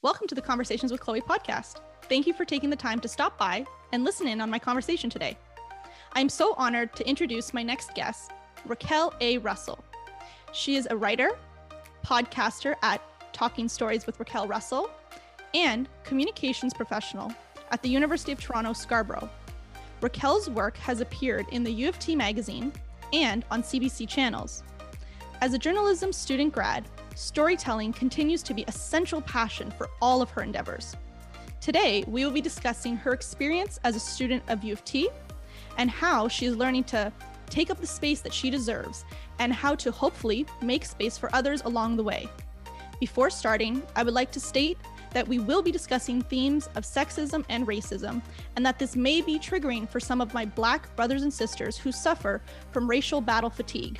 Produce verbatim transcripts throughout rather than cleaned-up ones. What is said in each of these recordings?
Welcome to the Conversations with Chloe podcast. Thank you for taking the time to stop by and listen in on my conversation today. I'm so honored to introduce my next guest, Raquel A. Russell. She is a writer, podcaster at Talking Stories with Raquel Russell, and communications professional at the University of Toronto, Scarborough. Raquel's work has appeared in the U of T magazine and on C B C channels. As a journalism student grad, storytelling continues to be a central passion for all of her endeavors. Today, we will be discussing her experience as a student of U of T and how she is learning to take up the space that she deserves and how to hopefully make space for others along the way. Before starting, I would like to state that we will be discussing themes of sexism and racism, and that this may be triggering for some of my Black brothers and sisters who suffer from racial battle fatigue.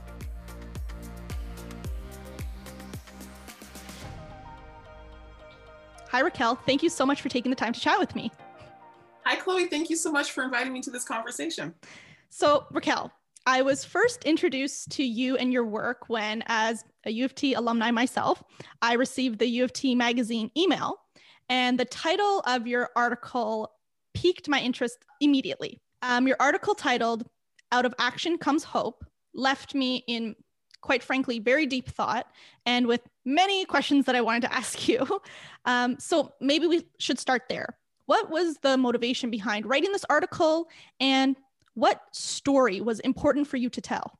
Hi, Raquel. Thank you so much for taking the time to chat with me. Hi, Chloe. Thank you so much for inviting me to this conversation. So, Raquel, I was first introduced to you and your work when, as a U of T alumni myself, I received the U of T magazine email, and the title of your article piqued my interest immediately. Um, your article titled, "Out of Action Comes Hope," left me in, quite frankly, very deep thought and with many questions that I wanted to ask you. Um, so maybe we should start there. What was the motivation behind writing this article, and what story was important for you to tell?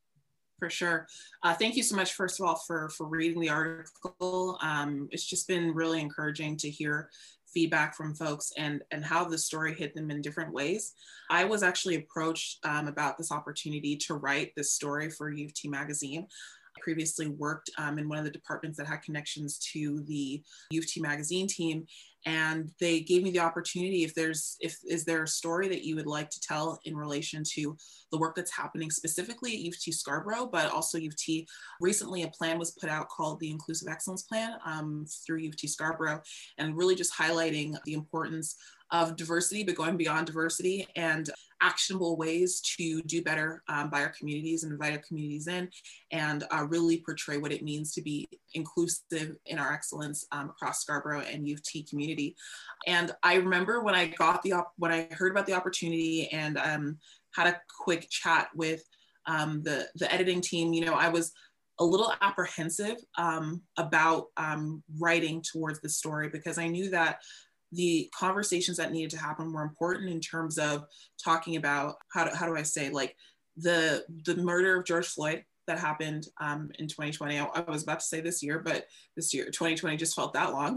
For sure. Uh, thank you so much, first of all, for, for reading the article. Um, it's just been really encouraging to hear feedback from folks and, and how the story hit them in different ways. I was actually approached um, about this opportunity to write this story for U of T magazine. I previously worked um, in one of the departments that had connections to the U of T magazine team, and they gave me the opportunity, if there's, if, is there a story that you would like to tell in relation to the work that's happening specifically at U of T Scarborough, but also U of T. Recently, a plan was put out called the Inclusive Excellence Plan um, through U of T Scarborough, and really just highlighting the importance of diversity, but going beyond diversity, and actionable ways to do better um, by our communities and invite our communities in, and uh, really portray what it means to be inclusive in our excellence um, across Scarborough and U of T community. And I remember when I got the, op- when I heard about the opportunity and um, had a quick chat with um, the, the editing team, you know, I was a little apprehensive um, about um, writing towards the story, because I knew that the conversations that needed to happen were important in terms of talking about, how do, how do I say, like the, the murder of George Floyd that happened um, in twenty twenty. I, I was about to say this year, but this year, twenty twenty just felt that long.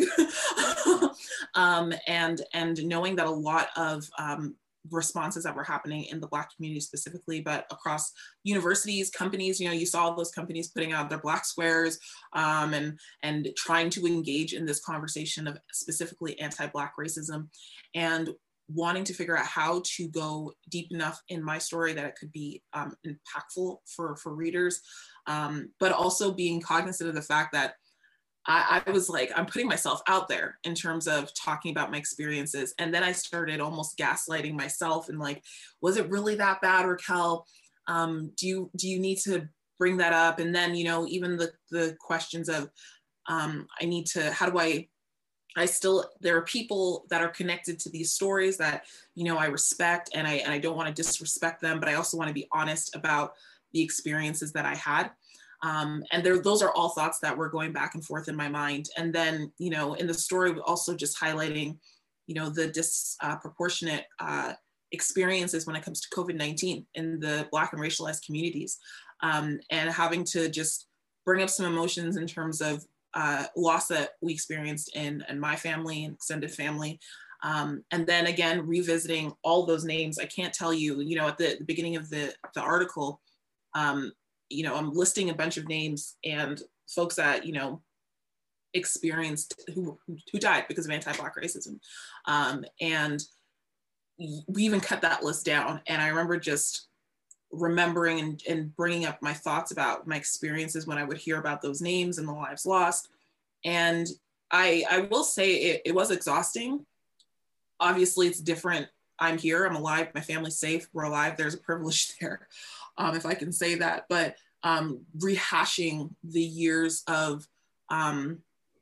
um, and, and knowing that a lot of um, responses that were happening in the Black community specifically, but across universities, companies, you know, you saw those companies putting out their Black squares um, and, and trying to engage in this conversation of specifically anti-Black racism, and wanting to figure out how to go deep enough in my story that it could be um, impactful for, for readers, um, but also being cognizant of the fact that I, I was like, I'm putting myself out there in terms of talking about my experiences. And then I started almost gaslighting myself and like, was it really that bad, Raquel? Um, do you, do you need to bring that up? And then, you know, even the, the questions of, um, I need to, how do I, I still, there are people that are connected to these stories that, you know, I respect, and I, and I don't want to disrespect them, but I also want to be honest about the experiences that I had. Um, and there, those are all thoughts that were going back and forth in my mind. And then, you know, in the story, also just highlighting, you know, the disproportionate uh, experiences when it comes to COVID nineteen in the Black and racialized communities, um, and having to just bring up some emotions in terms of uh, loss that we experienced in, in my family and extended family. Um, and then again, revisiting all those names. I can't tell you, you know, at the, the beginning of the, the article, um, you know, I'm listing a bunch of names and folks that, you know, experienced, who, who died because of anti-Black racism. Um, and we even cut that list down. And I remember just remembering and, and bringing up my thoughts about my experiences when I would hear about those names and the lives lost. And I, I will say it, it was exhausting. Obviously it's different. I'm here, I'm alive, my family's safe, we're alive, there's a privilege there, um, if I can say that. But um, rehashing the years of um,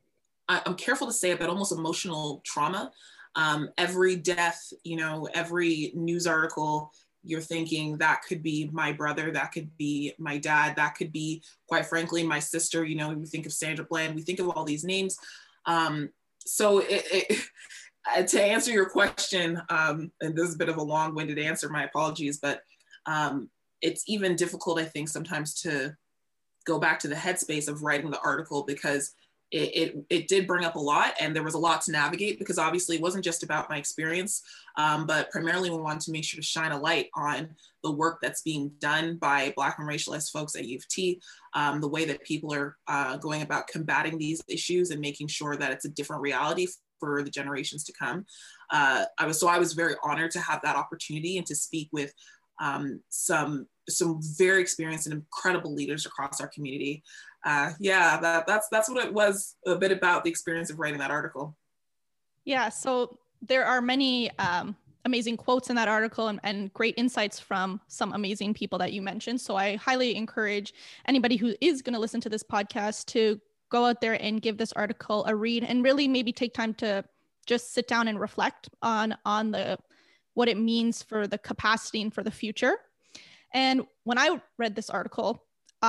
I, I'm careful to say it, but almost emotional trauma. Um, every death, you know, every news article, you're thinking that could be my brother, that could be my dad, that could be, quite frankly, my sister. You know, we think of Sandra Bland, we think of all these names. Um, so it, it, to answer your question, um, and this is a bit of a long-winded answer, my apologies, but um, it's even difficult, I think, sometimes to go back to the headspace of writing the article, because It, it, it did bring up a lot, and there was a lot to navigate, because obviously it wasn't just about my experience, um, but primarily we wanted to make sure to shine a light on the work that's being done by Black and racialized folks at U of T, um, the way that people are uh, going about combating these issues and making sure that it's a different reality for the generations to come. Uh, I was, so I was very honored to have that opportunity and to speak with um, some, some very experienced and incredible leaders across our community. Uh, yeah, that, that's that's what it was a bit about, the experience of writing that article. Yeah, so there are many um, amazing quotes in that article, and, and great insights from some amazing people that you mentioned. So I highly encourage anybody who is going to listen to this podcast to go out there and give this article a read, and really maybe take time to just sit down and reflect on on the what it means for the capacity and for the future. And when I read this article,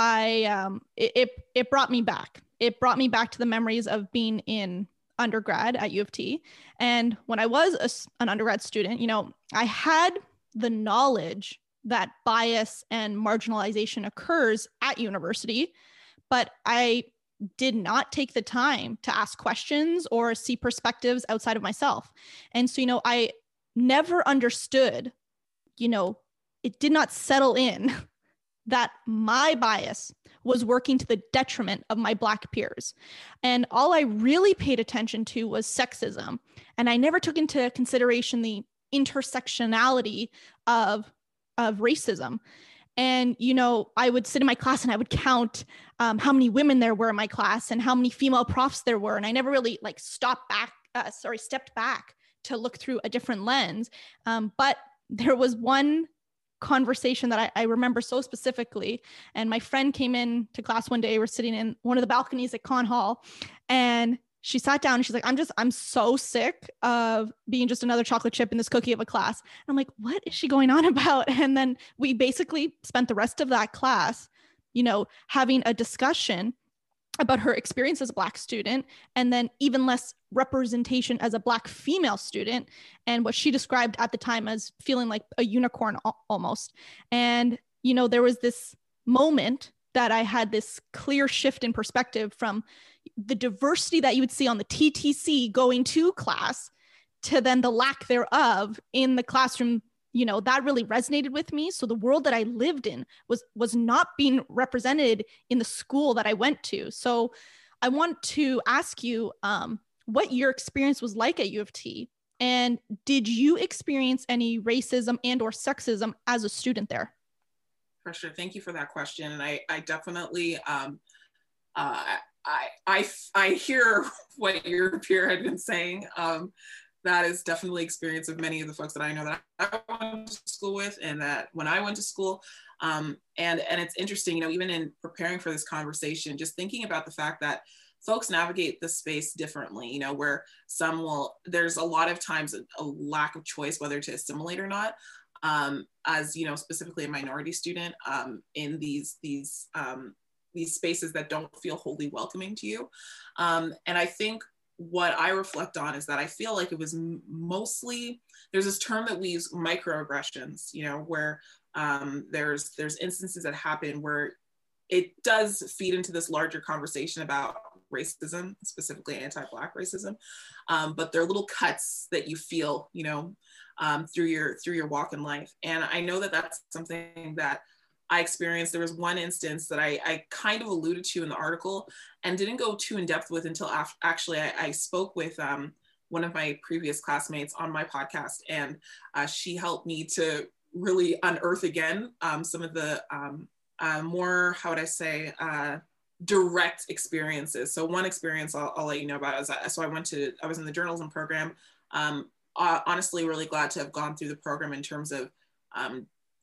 I um, it, it it brought me back. It brought me back to the memories of being in undergrad at U of T. And when I was a, an undergrad student, you know, I had the knowledge that bias and marginalization occurs at university, but I did not take the time to ask questions or see perspectives outside of myself. And so, you know, I never understood, you know, it did not settle in that my bias was working to the detriment of my Black peers. And all I really paid attention to was sexism. And I never took into consideration the intersectionality of, of racism. And, you know, I would sit in my class and I would count um, how many women there were in my class and how many female profs there were. And I never really like stopped back, uh, sorry, stepped back to look through a different lens. Um, but there was one conversation that I, I remember so specifically. And my friend came in to class one day. We're sitting in one of the balconies at Con Hall, and she sat down and she's like, I'm just, I'm so sick of being just another chocolate chip in this cookie of a class. And I'm like, what is she going on about? And then we basically spent the rest of that class, you know, having a discussion about her experience as a Black student, and then even less representation as a Black female student, and what she described at the time as feeling like a unicorn almost. And, you know, there was this moment that I had this clear shift in perspective from the diversity that you would see on the T T C going to class to then the lack thereof in the classroom. You know, that really resonated with me. So the world that I lived in was was not being represented in the school that I went to. So I want to ask you um, what your experience was like at U of T, and did you experience any racism and or sexism as a student there? For sure. Thank you for that question. And I, I definitely, um, uh, I, I, I hear what your peer had been saying. Um, that is definitely experience of many of the folks that I know that I went to school with, and that when I went to school. Um, and, and it's interesting, you know, even in preparing for this conversation, just thinking about the fact that folks navigate the space differently, you know, where some will, there's a lot of times a, a lack of choice whether to assimilate or not. Um, as, you know, specifically a minority student um, in these, these, um, these spaces that don't feel wholly welcoming to you. Um, and I think what I reflect on is that I feel like it was mostly, there's this term that we use, microaggressions, you know, where um, there's there's instances that happen where it does feed into this larger conversation about racism, specifically anti-Black racism, um, but they're little cuts that you feel, you know, um, through your through your walk in life. And I know that that's something that I experienced. There was one instance that I, I kind of alluded to in the article and didn't go too in depth with until after, actually I, I spoke with um, one of my previous classmates on my podcast, and uh, she helped me to really unearth again um, some of the um, uh, more, how would I say, uh, direct experiences. So one experience I'll, I'll let you know about is that, so I went to, I was in the journalism program. Um, uh, honestly, really glad to have gone through the program in terms of um,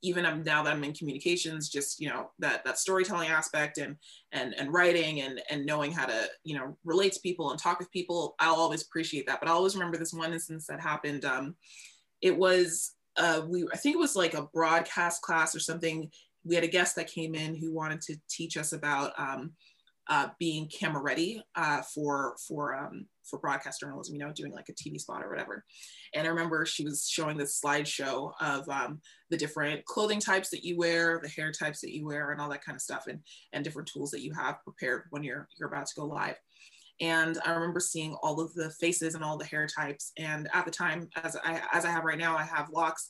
even now that I'm in communications, just, you know, that, that storytelling aspect and, and, and writing and, and knowing how to, you know, relate to people and talk with people, I'll always appreciate that. But I always remember this one instance that happened. Um, it was, uh, we, I think it was like a broadcast class or something. We had a guest that came in who wanted to teach us about um, uh, being camera ready uh, for, for, um, for broadcast journalism, you know, doing like a T V spot or whatever. And I remember she was showing this slideshow of um, the different clothing types that you wear, the hair types that you wear, and all that kind of stuff, and, and different tools that you have prepared when you're, you're about to go live. And I remember seeing all of the faces and all the hair types. And at the time, as I, as I have right now, I have locks.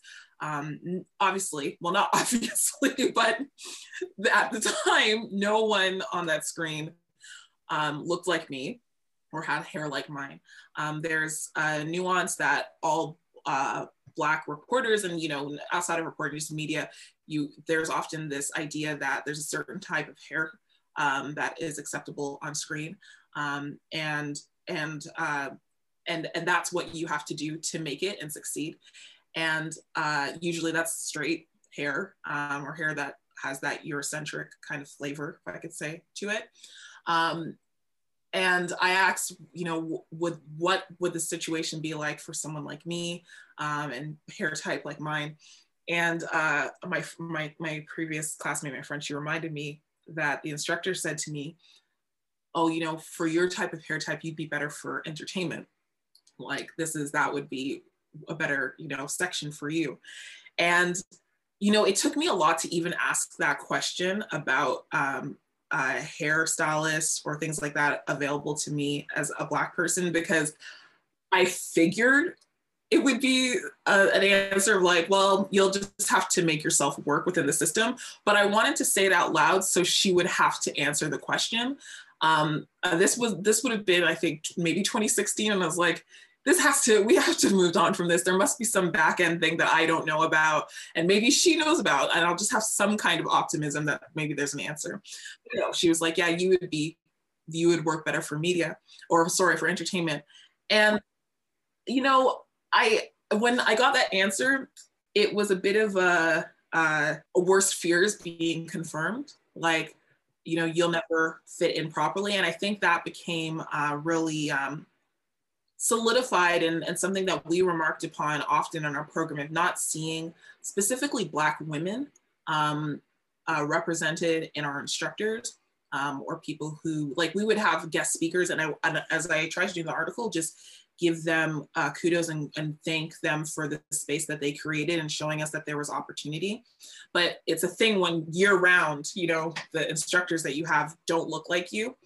Um, obviously, well, not obviously, but at the time, no one on that screen um, looked like me or had hair like mine. Um, there's a nuance that all uh, Black reporters and, you know, outside of reporting news media, you there's often this idea that there's a certain type of hair um, that is acceptable on screen. Um, and, and, uh, and, and that's what you have to do to make it and succeed. And uh, usually that's straight hair um, or hair that has that Eurocentric kind of flavor, if I could say, to it. Um, and I asked, you know, would what would the situation be like for someone like me um, and hair type like mine? And uh, my, my, my previous classmate, my friend, she reminded me that the instructor said to me, oh, you know, for your type of hair type, you'd be better for entertainment. Like this is, that would be a better, you know, section for you. And, you know, it took me a lot to even ask that question about um, uh, hairstylists or things like that available to me as a Black person, because I figured it would be a, an answer of like, well, you'll just have to make yourself work within the system. But I wanted to say it out loud so she would have to answer the question. Um, uh, this was, this would have been, I think, maybe twenty sixteen. And I was like, this has to, we have to move on from this. There must be some back end thing that I don't know about and maybe she knows about, and I'll just have some kind of optimism that maybe there's an answer. You know, she was like, yeah, you would be, you would work better for media or sorry, for entertainment. And, you know, I, when I got that answer, it was a bit of a, a, a worst fears being confirmed. Like, you know, you'll never fit in properly. And I think that became uh, really um, solidified and, and something that we remarked upon often in our program of not seeing specifically Black women um, uh, represented in our instructors um, or people who, like we would have guest speakers and, I, and as I tried to do in the article, just give them uh, kudos and, and thank them for the space that they created and showing us that there was opportunity. But it's a thing when year round, you know, the instructors that you have don't look like you.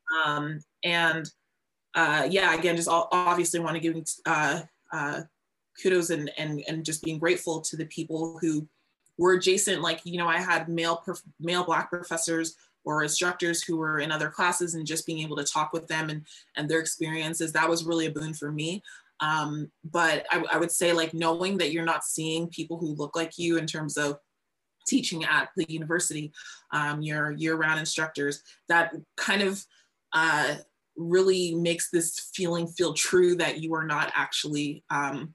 Um, and uh, yeah, again, just obviously want to give uh, uh, kudos and, and, and just being grateful to the people who were adjacent. Like, you know, I had male, male Black professors or instructors who were in other classes, and just being able to talk with them and, and their experiences, that was really a boon for me. Um, but I, I would say, like, knowing that you're not seeing people who look like you in terms of teaching at the university, um, your year-round instructors, that kind of uh, really makes this feeling feel true that you are not actually um,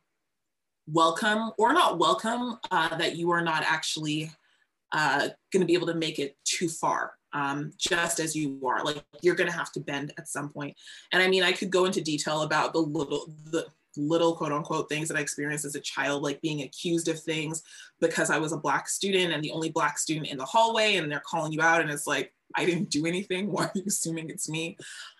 welcome or not welcome, uh, that you are not actually uh, gonna be able to make it too far. Um, just as you are, like you're gonna have to bend at some point. And I mean, I could go into detail about the little, the little quote unquote things that I experienced as a child, like being accused of things because I was a Black student and the only Black student in the hallway, and they're calling you out, and it's like, I didn't do anything. Why are you assuming it's me?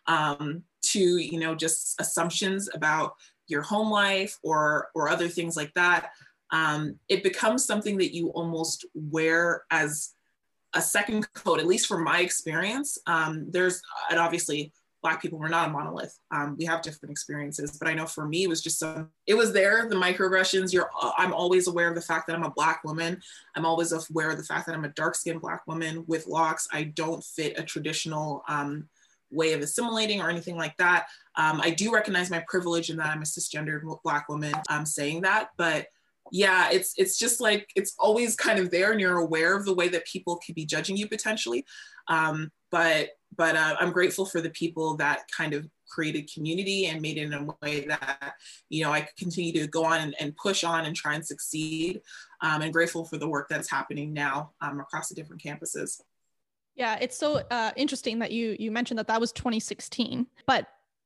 Um, to, you know, just assumptions about your home life or, or other things like that. Um, it becomes something that you almost wear as a second coat, at least from my experience. Um, there's, and obviously Black people, we're not a monolith. Um, we have different experiences, but I know for me, it was just some, it was there, the microaggressions. You're, I'm always aware of the fact that I'm a Black woman. I'm always aware of the fact that I'm a dark-skinned Black woman with locks. I don't fit a traditional um, way of assimilating or anything like that. Um, I do recognize my privilege in that I'm a cisgendered Black woman um, saying that, but yeah, it's it's just like, it's always kind of there, and you're aware of the way that people could be judging you potentially. Um, but but uh, I'm grateful for the people that kind of created community and made it in a way that, you know, I could continue to go on and, and push on and try and succeed. Um, and grateful for the work that's happening now um, across the different campuses. Yeah, it's so uh, interesting that you you mentioned that that was twenty sixteen, but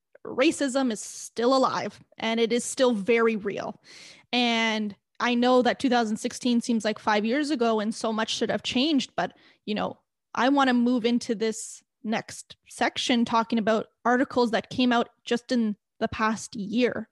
racism is still alive and it is still very real. And I know that two thousand sixteen seems like five years ago and so much should have changed, but, you know, I want to move into this next section talking about articles that came out just in the past year.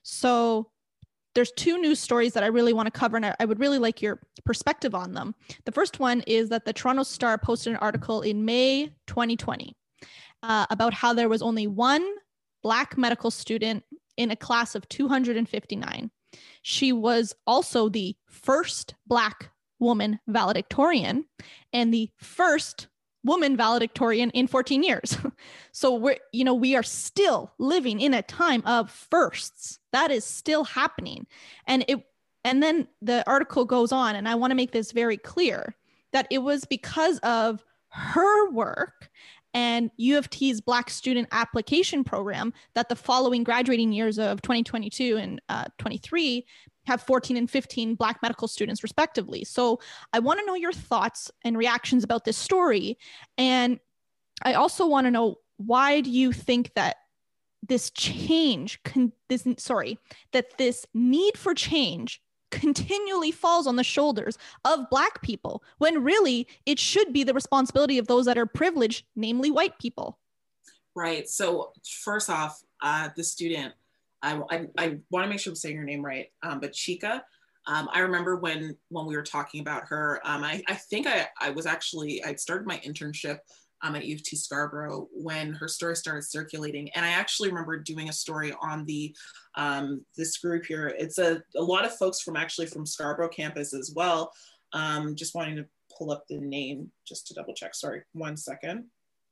So there's two news stories that I really want to cover, and I, I would really like your perspective on them. The first one is that the Toronto Star posted an article in May twenty twenty uh, about how there was only one Black medical student in a class of two hundred fifty-nine. She was also the first Black woman valedictorian and the first woman valedictorian in fourteen years. So we're, you know, we are still living in a time of firsts. That is still happening. And it, and then the article goes on, and I want to make this very clear that it was because of her work and U of T's Black Student Application Program that the following graduating years of twenty twenty-two and uh, twenty-three have fourteen and fifteen Black medical students respectively. So I want to know your thoughts and reactions about this story. And I also want to know, why do you think that this change, con- this, sorry, that this need for change continually falls on the shoulders of Black people, when really it should be the responsibility of those that are privileged, namely white people? Right. So first off, uh, the student, I, I, I want to make sure I'm saying her name right, um, but Chika, um, I remember when when we were talking about her, um, I, I think I, I was actually, I started my internship um, at U of T Scarborough when her story started circulating. And I actually remember doing a story on the um, this group here. It's a, a lot of folks from actually from Scarborough campus as well. Um, just wanting to pull up the name just to double check. Sorry, one second.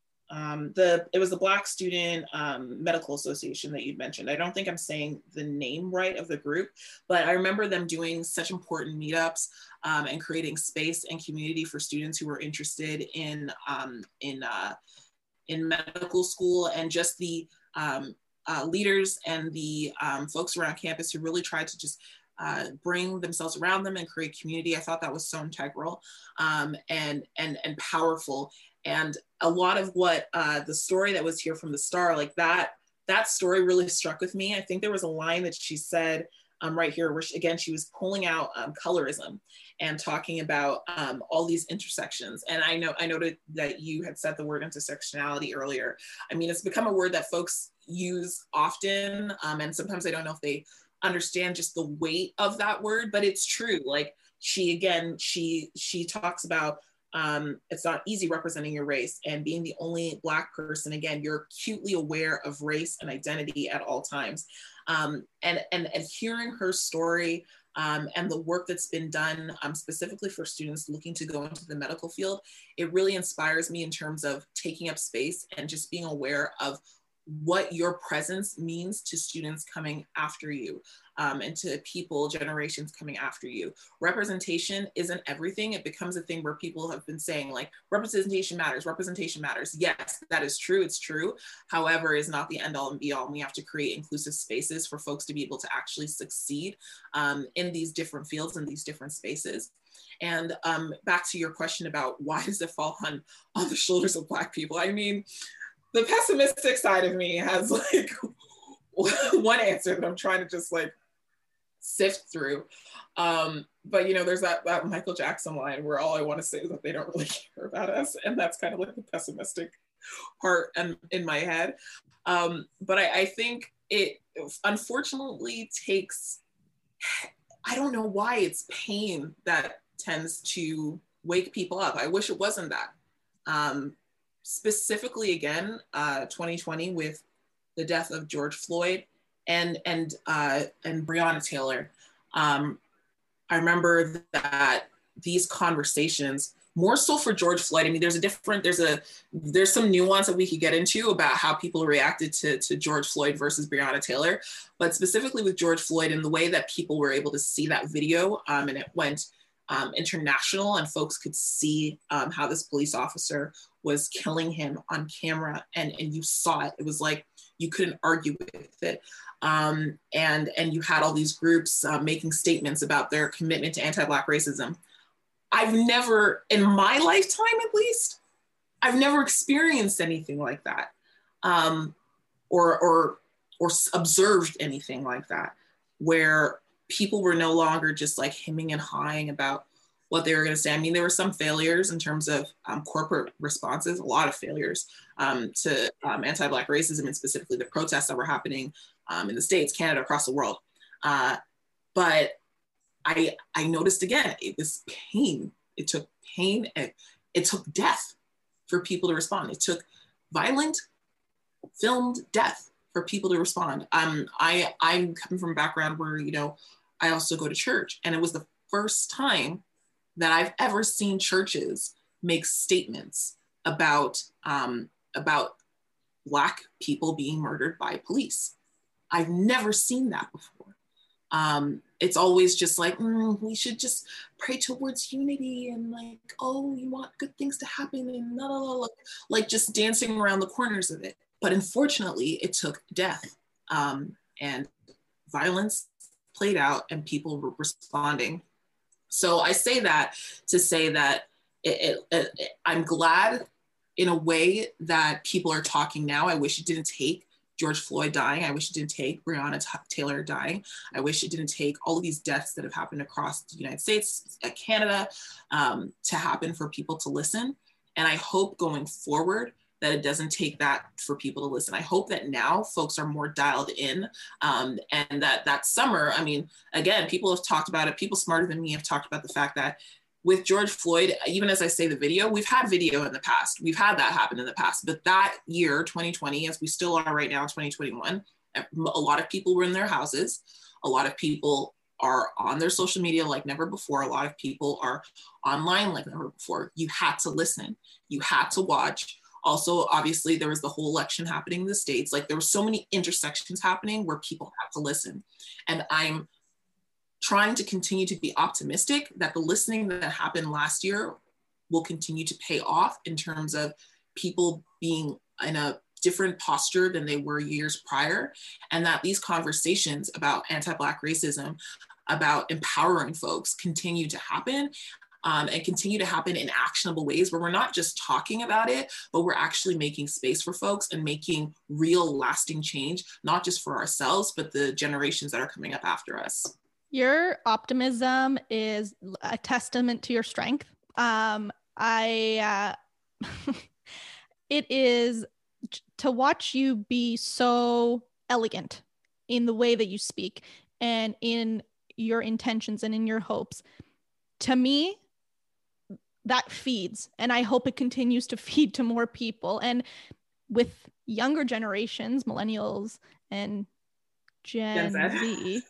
Um, the it was the Black Student um, Medical Association that you'd mentioned. I don't think I'm saying the name right of the group, but I remember them doing such important meetups um, and creating space and community for students who were interested in um, in uh, in medical school, and just the um, uh, leaders and the um, folks around campus who really tried to just uh, bring themselves around them and create community. I thought that was so integral um, and and and powerful. And a lot of what uh, the story that was here from the Star, like that, that story really struck with me. I think there was a line that she said um, right here, where she, again, she was pulling out um, colorism and talking about um, all these intersections. And I know, I noted that you had said the word intersectionality earlier. I mean, it's become a word that folks use often. Um, and sometimes I don't know if they understand just the weight of that word, but it's true. Like she, again, she, she talks about Um, it's not easy representing your race, and being the only Black person, again, you're acutely aware of race and identity at all times. Um, and, and, and hearing her story um, and the work that's been done um, specifically for students looking to go into the medical field, it really inspires me in terms of taking up space and just being aware of what your presence means to students coming after you um, and to people, generations coming after you. Representation isn't everything. It becomes a thing where people have been saying like, representation matters, representation matters. Yes, that is true, it's true. However, it's not the end all and be all. And we have to create inclusive spaces for folks to be able to actually succeed um, in these different fields and these different spaces. And um, back to your question about why does it fall on, on the shoulders of Black people? I mean, the pessimistic side of me has like one answer that I'm trying to just like sift through. Um, but you know, there's that, that Michael Jackson line where all I want to say is that they don't really care about us. And that's kind of like the pessimistic part in, in my head. Um, but I, I think it unfortunately takes, I don't know why it's pain that tends to wake people up. I wish it wasn't that. Um, Specifically, again, uh, twenty twenty with the death of George Floyd and and uh, and Breonna Taylor. Um, I remember that these conversations, more so for George Floyd. I mean, there's a different, there's a, there's some nuance that we could get into about how people reacted to, to George Floyd versus Breonna Taylor, but specifically with George Floyd and the way that people were able to see that video um, and it went um, international and folks could see um, how this police officer was killing him on camera and, and you saw it. It was like You couldn't argue with it. Um, and, and you had all these groups uh, making statements about their commitment to anti-Black racism. I've never, in my lifetime at least, I've never experienced anything like that, um, or, or, or observed anything like that, where people were no longer just like hemming and hawing about what they were going to say. I mean, there were some failures in terms of um, corporate responses, a lot of failures um, to um, anti-Black racism, and specifically the protests that were happening um, in the States, Canada, across the world. Uh, but I, I noticed again, it was pain. It took pain. It, it took death for people to respond. It took violent, filmed death for people to respond. Um, I, I'm coming from a background where, you know, I also go to church, and it was the first time that I've ever seen churches make statements about, um, about Black people being murdered by police. I've never seen that before. Um, it's always just like, mm, we should just pray towards unity, and like, oh, you want good things to happen, and la, la, la, la, like just dancing around the corners of it. But unfortunately, it took death um, and violence played out, and people were responding. So I say that to say that it, it, it, I'm glad in a way that people are talking now. I wish it didn't take George Floyd dying. I wish it didn't take Breonna Taylor dying. I wish it didn't take all of these deaths that have happened across the United States, Canada, um, to happen for people to listen. And I hope going forward that it doesn't take that for people to listen. I hope that now folks are more dialed in, um, and that that summer, I mean, again, people have talked about it. People smarter than me have talked about the fact that with George Floyd, even as I say the video, we've had video in the past. We've had that happen in the past. But that year, twenty twenty, as we still are right now in twenty twenty-one, a lot of people were in their houses. A lot of people are on their social media like never before. A lot of people are online like never before. You had to listen. You had to watch. Also, obviously, there was the whole election happening in the States. Like there were so many intersections happening where people had to listen. And I'm trying to continue to be optimistic that the listening that happened last year will continue to pay off in terms of people being in a different posture than they were years prior. And that these conversations about anti-Black racism, about empowering folks, continue to happen. Um, and continue to happen in actionable ways where we're not just talking about it, but we're actually making space for folks and making real lasting change, not just for ourselves, but the generations that are coming up after us. Your optimism is a testament to your strength. Um, I, uh, it is to watch you be so elegant in the way that you speak and in your intentions and in your hopes. To me, that feeds, and I hope it continues to feed to more people. And with younger generations, millennials and Gen, Gen Z,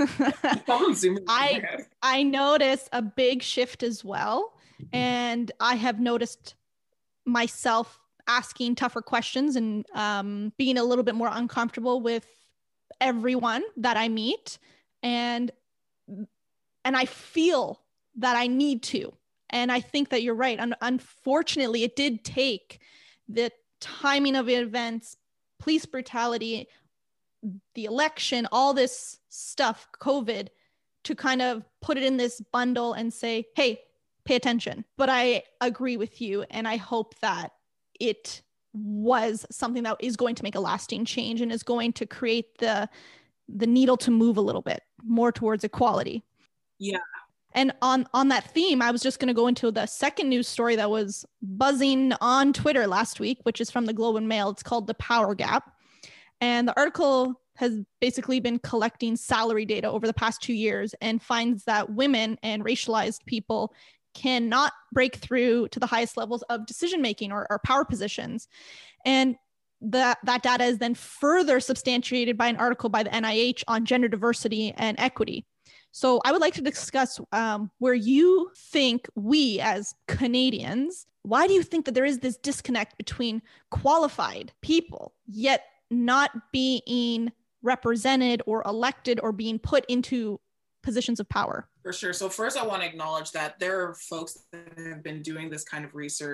I, I notice a big shift as well. And I have noticed myself asking tougher questions and um, being a little bit more uncomfortable with everyone that I meet. And, and I feel that I need to. And I think that you're right. Un- unfortunately, it did take the timing of events, police brutality, the election, all this stuff, COVID, to kind of put it in this bundle and say, hey, pay attention. But I agree with you. And I hope that it was something that is going to make a lasting change and is going to create the, the needle to move a little bit more towards equality. Yeah. And on, on that theme, I was just going to go into the second news story that was buzzing on Twitter last week, which is from the Globe and Mail. It's called The Power Gap. And the article has basically been collecting salary data over the past two years and finds that women and racialized people cannot break through to the highest levels of decision-making or, or power positions. And that, that data is then further substantiated by an article by the N I H on gender diversity and equity. So I would like to discuss um, where you think we as Canadians, why do you think that there is this disconnect between qualified people, yet not being represented or elected or being put into positions of power? For sure. So first I want to acknowledge that there are folks that have been doing this kind of research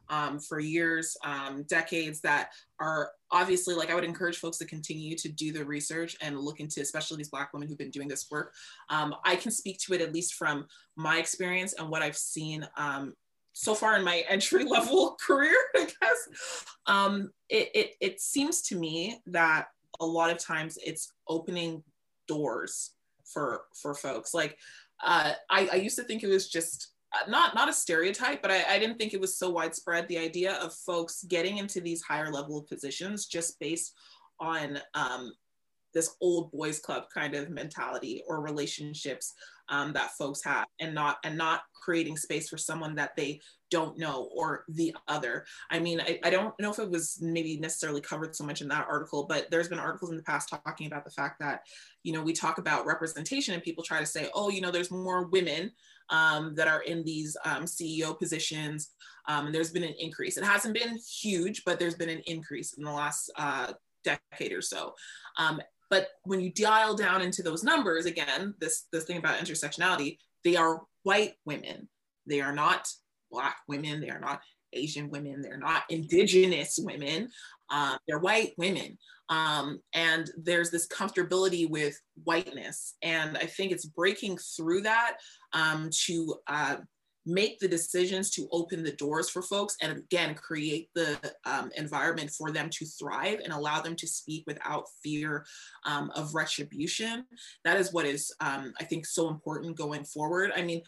um, for years, um, decades, that are obviously, like, I would encourage folks to continue to do the research and look into, especially these Black women who've been doing this work. Um, I can speak to it at least from my experience and what I've seen um, so far in my entry level career, I guess. Um, it, it, it seems to me that a lot of times it's opening doors for, for folks. Like, uh, I, I used to think it was just not, not a stereotype, but I, I didn't think it was so widespread, the idea of folks getting into these higher level positions just based on um, this old boys club kind of mentality or relationships um, that folks have, and not and not creating space for someone that they don't know or the other. I mean, I, I don't know if it was maybe necessarily covered so much in that article, but there's been articles in the past talking about the fact that, you know, we talk about representation and people try to say, oh, you know, there's more women um, that are in these um, C E O positions. Um, and there's been an increase. It hasn't been huge, but there's been an increase in the last uh, decade or so. Um, But when you dial down into those numbers, again, this, this thing about intersectionality, they are white women. They are not Black women. They are not Asian women. They're not Indigenous women. Uh, they're white women. Um, and there's this comfortability with whiteness. And I think it's breaking through that um, to uh, make the decisions to open the doors for folks, and again, create the um, environment for them to thrive and allow them to speak without fear um, of retribution. That is what is, um, I think, so important going forward. I mean,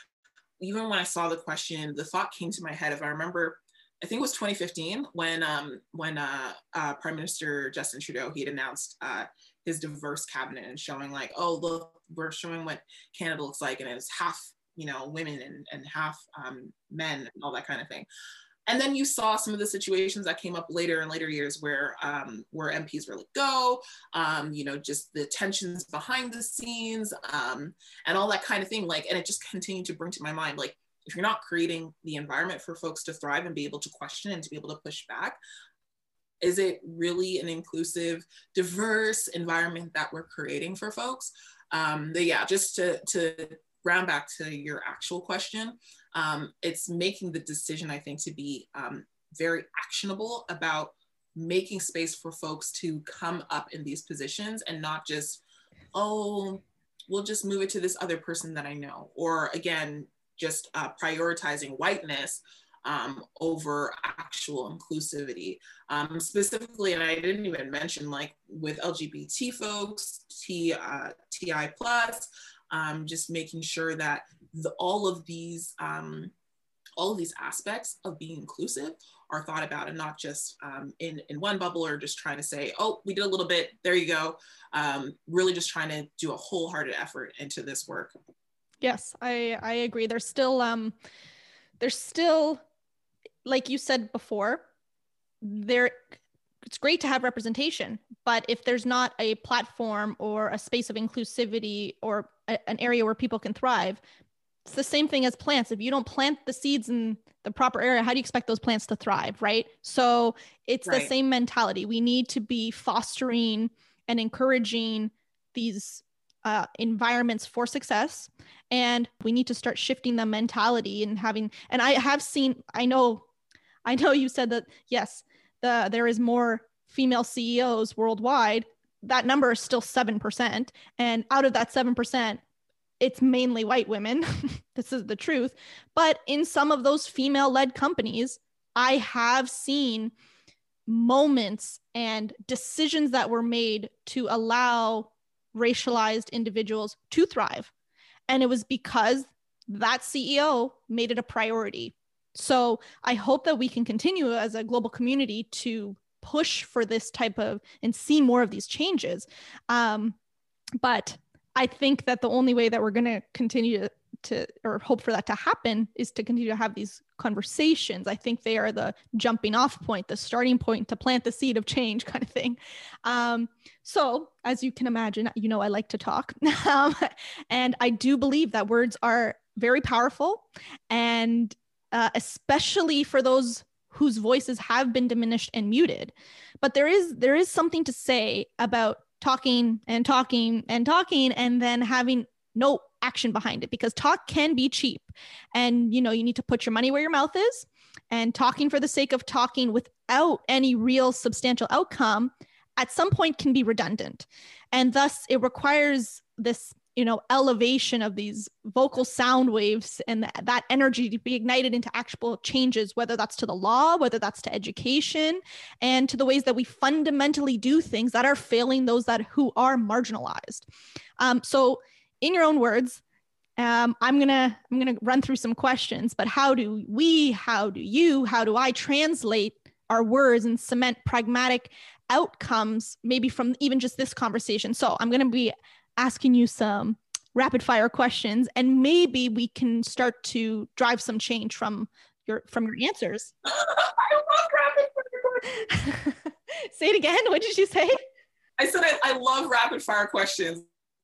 even when I saw the question, the thought came to my head, if I remember, I think it was twenty fifteen when um, when uh, uh, Prime Minister Justin Trudeau, he had announced uh, his diverse cabinet and showing like, oh, look, we're showing what Canada looks like, and it's half, you know, women and, and half um, men and all that kind of thing. And then you saw some of the situations that came up later in later years where um, where M Ps were let go, um, you know, just the tensions behind the scenes um, and all that kind of thing. Like, and it just continued to bring to my mind, like, if you're not creating the environment for folks to thrive and be able to question and to be able to push back, is it really an inclusive, diverse environment that we're creating for folks? Um, but yeah, just to, to round back to your actual question, um, it's making the decision, I think, to be um, very actionable about making space for folks to come up in these positions and not just, oh, we'll just move it to this other person that I know. Or again, just uh, prioritizing whiteness um, over actual inclusivity. Um, specifically, and I didn't even mention, like with L G B T folks, T, uh, T I plus, um, just making sure that the, all of these um, all of these aspects of being inclusive are thought about, and not just um, in, in one bubble, or just trying to say, oh, we did a little bit, there you go. Um, really just trying to do a wholehearted effort into this work. Yes, I, I agree. There's still, um, there's still, like you said before, there, it's great to have representation, but if there's not a platform or a space of inclusivity or a, an area where people can thrive, it's the same thing as plants. If you don't plant the seeds in the proper area, how do you expect those plants to thrive, right? So it's right. The same mentality. We need to be fostering and encouraging these uh, environments for success. And we need to start shifting the mentality and having, and I have seen, I know, I know you said that, yes, the there is more female C E Os worldwide. That number is still seven percent. And out of that seven percent, it's mainly white women. This is the truth. But in some of those female-led companies, I have seen moments and decisions that were made to allow racialized individuals to thrive. And it was because that C E O made it a priority. So I hope that we can continue as a global community to push for this type of and see more of these changes. Um, but I think that the only way that we're going to continue to, to, or hope for that to happen is to continue to have these conversations. I think they are the jumping off point, the starting point to plant the seed of change kind of thing. Um, so as you can imagine, you know, I like to talk um, and I do believe that words are very powerful, and uh, especially for those whose voices have been diminished and muted. But there is, there is something to say about talking and talking and talking and then having no action behind it, because talk can be cheap, and you know, you need to put your money where your mouth is. and talking for the sake of talking without any real substantial outcome at some point can be redundant. And thus it requires this, you know, elevation of these vocal sound waves and th- that energy to be ignited into actual changes, whether that's to the law, whether that's to education, and to the ways that we fundamentally do things that are failing those that who are marginalized. Um, so in your own words, um, I'm gonna I'm gonna run through some questions, but how do we, how do you, how do I translate our words and cement pragmatic outcomes, maybe from even just this conversation? So I'm gonna be asking you some rapid fire questions, and maybe we can start to drive some change from your from your answers. I love rapid fire questions. Say it again. What did you say? I said I, I love rapid fire questions.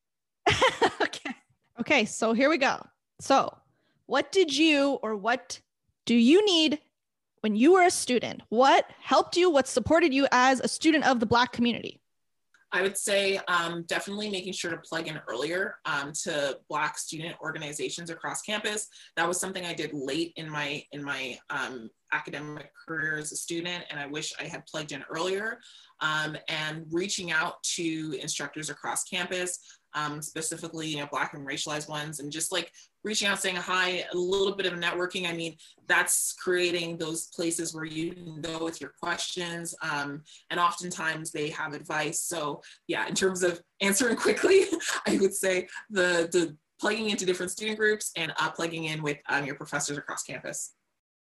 Okay. Okay, so here we go. So what did you, or what do you need when you were a student? What helped you? What supported you as a student of the Black community? I would say um, definitely making sure to plug in earlier um, to Black student organizations across campus. That was something I did late in my in my um, academic career as a student, and I wish I had plugged in earlier. Um, and reaching out to instructors across campus, um, specifically, you know, Black and racialized ones, and just like reaching out, saying hi, a little bit of networking. I mean, that's creating those places where you can go with your questions. Um, and oftentimes they have advice. So yeah, in terms of answering quickly, I would say the, the plugging into different student groups and uh, plugging in with um, your professors across campus.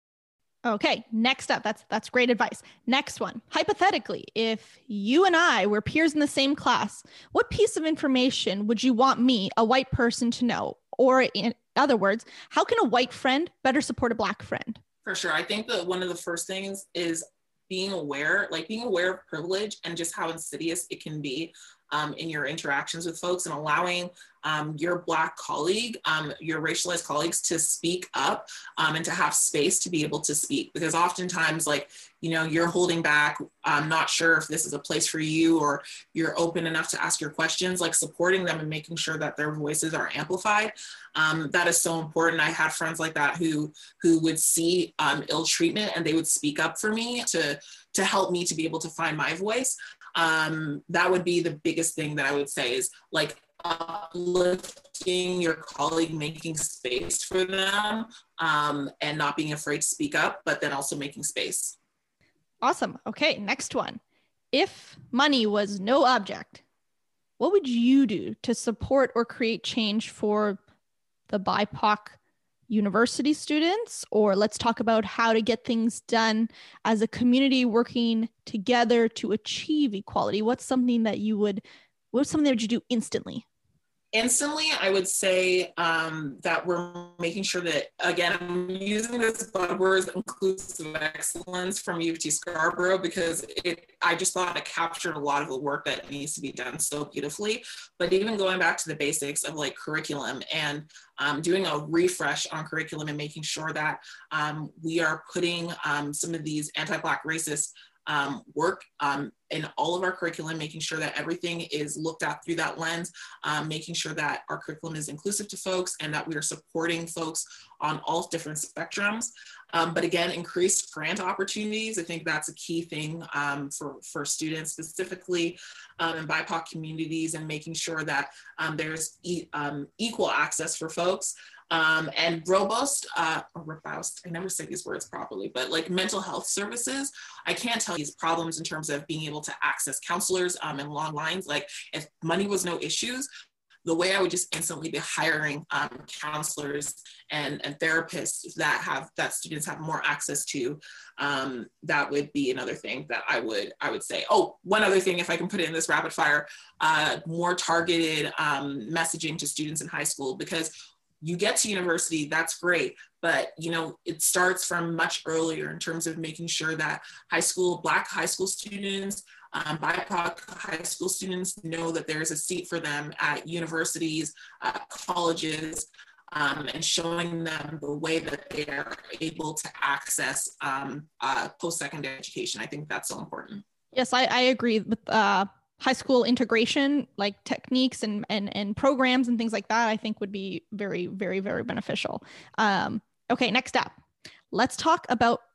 Okay, next up, that's that's great advice. Next one, hypothetically, if you and I were peers in the same class, what piece of information would you want me, a white person, to know? Or in other words, how can a white friend better support a Black friend? For sure. I think that one of the first things is being aware, like being aware of privilege and just how insidious it can be um, in your interactions with folks, and allowing um, your Black colleague, um, your racialized colleagues to speak up um, and to have space to be able to speak. Because oftentimes, like, you know, you're holding back, I'm not sure if this is a place for you, or you're open enough to ask your questions, like supporting them and making sure that their voices are amplified. Um, that is so important. I had friends like that who who would see um, ill treatment and they would speak up for me to, to help me to be able to find my voice. Um, that would be the biggest thing that I would say, is like uplifting your colleague, making space for them, um, and not being afraid to speak up, but then also making space. Awesome. Okay, next one. If money was no object, what would you do to support or create change for the B I P O C university students? Or let's talk about how to get things done as a community working together to achieve equality. What's something that you would, what's something that you do instantly? Instantly, I would say um, that we're making sure that, again, I'm using this buzzword, inclusive excellence from U of T Scarborough, because it, I just thought it captured a lot of the work that needs to be done so beautifully. But even going back to the basics of like curriculum and um, doing a refresh on curriculum and making sure that um, we are putting um, some of these anti-Black racist Um, work um, in all of our curriculum, making sure that everything is looked at through that lens, um, making sure that our curriculum is inclusive to folks and that we are supporting folks on all different spectrums. Um, but again, increased grant opportunities. I think that's a key thing um, for, for students, specifically um, in B I P O C communities, and making sure that um, there's e um, equal access for folks. Um, and robust, uh, or robust, I never say these words properly, but like mental health services. I can't tell you these problems in terms of being able to access counselors um, in long lines. Like if money was no issues, the way I would just instantly be hiring um, counselors and, and therapists that have, that students have more access to, um, that would be another thing that I would, I would say. Oh, one other thing, if I can put it in this rapid fire, uh, more targeted um, messaging to students in high school, because you get to university, that's great, but you know, it starts from much earlier in terms of making sure that high school, Black high school students, um, B I P O C high school students know that there's a seat for them at universities, uh, colleges, um, and showing them the way that they are able to access um, uh, post-secondary education. I think that's so important. Yes, I, I agree with uh, high school integration, like techniques and, and, and programs and things like that, I think would be very, very, very beneficial. Um, okay, next up, let's talk about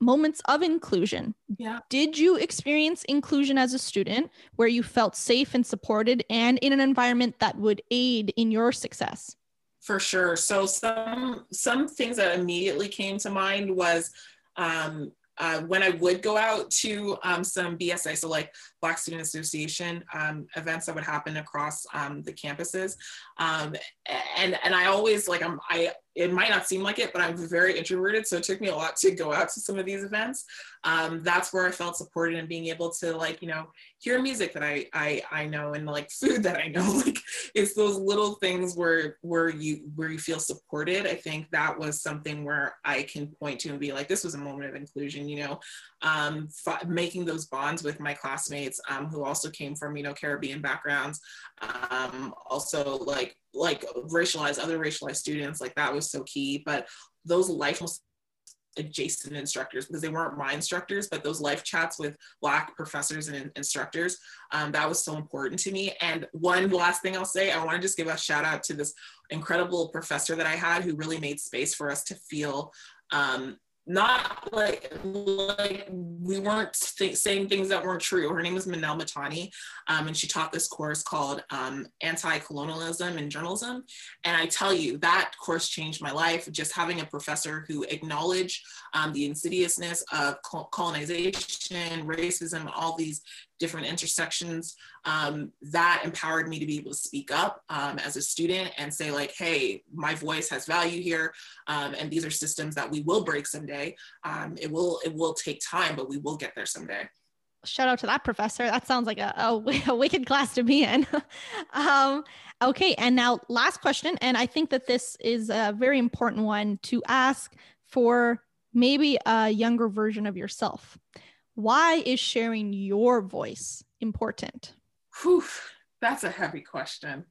moments of inclusion. Yeah. Did you experience inclusion as a student where you felt safe and supported and in an environment that would aid in your success? For sure. So some some things that immediately came to mind was um, uh, when I would go out to um, some B S A, so like Black Student Association um, events that would happen across um, the campuses, um, and and I always like I'm I it might not seem like it, but I'm very introverted, so it took me a lot to go out to some of these events. Um, that's where I felt supported and being able to like you know hear music that I I I know and like food that I know. Like it's those little things where where you where you feel supported. I think that was something where I can point to and be like, this was a moment of inclusion. You know, um, f- making those bonds with my classmates um, who also came from you know Caribbean backgrounds, um, also like like racialized other racialized students, like that was so key. But those life adjacent instructors, because they weren't my instructors, but those life chats with Black professors and instructors, um, that was so important to me. And one last thing I'll say, I want to just give a shout out to this incredible professor that I had who really made space for us to feel um, not like like we weren't th- saying things that weren't true. Her name is Manel Matani, um, and she taught this course called um, Anti-Colonialism and Journalism. And I tell you, that course changed my life. Just having a professor who acknowledged um, the insidiousness of col- colonization, racism, all these different intersections, um, that empowered me to be able to speak up um, as a student and say like, hey, my voice has value here. Um, and these are systems that we will break someday. Um, it will it will take time, but we will get there someday. Shout out to that professor. That sounds like a, a, a wicked class to be in. um, okay. And now last question. And I think that this is a very important one to ask for maybe a younger version of yourself. Why is sharing your voice important? Whew, that's a heavy question.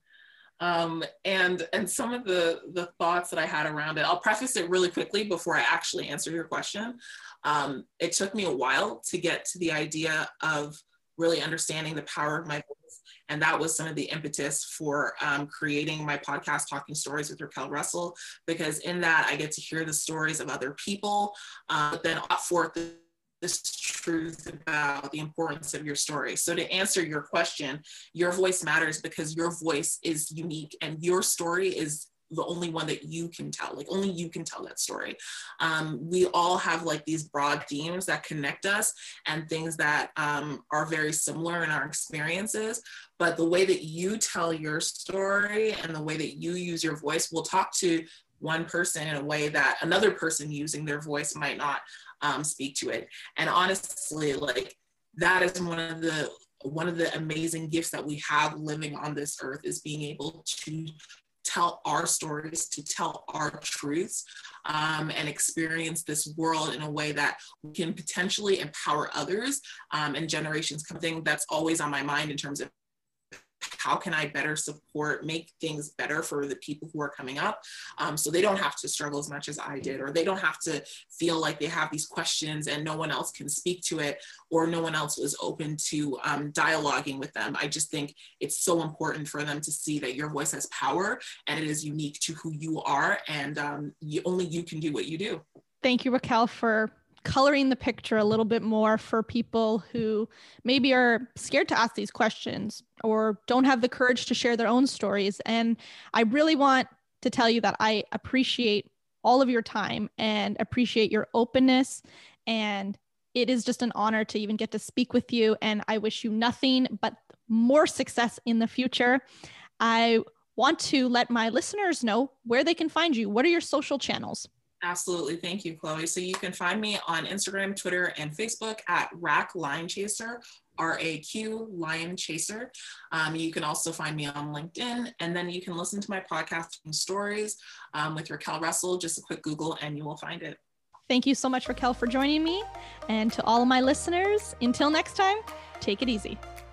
Um, and and some of the, the thoughts that I had around it, I'll preface it really quickly before I actually answer your question. Um, it took me a while to get to the idea of really understanding the power of my voice. And that was some of the impetus for um, creating my podcast, Talking Stories with Raquel Russell, because in that I get to hear the stories of other people, uh, but then brought forth the this truth about the importance of your story. So to answer your question, your voice matters because your voice is unique and your story is the only one that you can tell, like only you can tell that story. Um, we all have like these broad themes that connect us and things that um, are very similar in our experiences, but the way that you tell your story and the way that you use your voice will talk to one person in a way that another person using their voice might not um, speak to it. And honestly, like that is one of the one of the amazing gifts that we have living on this earth, is being able to tell our stories, to tell our truths, um, and experience this world in a way that we can potentially empower others um, and generations. Something that's always on my mind in terms of how can I better support, make things better for the people who are coming up, um, so they don't have to struggle as much as I did, or they don't have to feel like they have these questions and no one else can speak to it, or no one else was open to um, dialoguing with them. I just think it's so important for them to see that your voice has power and it is unique to who you are, and um, you, only you can do what you do. Thank you, Raquel, for coloring the picture a little bit more for people who maybe are scared to ask these questions or don't have the courage to share their own stories. And I really want to tell you that I appreciate all of your time and appreciate your openness. And it is just an honor to even get to speak with you. And I wish you nothing but more success in the future. I want to let my listeners know where they can find you. What are your social channels? Absolutely. Thank you, Chloe. So you can find me on Instagram, Twitter, and Facebook at Rack Lion Chaser, R A Q Lion Chaser. Um, you can also find me on LinkedIn, and then you can listen to my podcast Stories um, with Raquel Russell. Just a quick Google and you will find it. Thank you so much, Raquel, for joining me. And to all of my listeners, until next time, take it easy.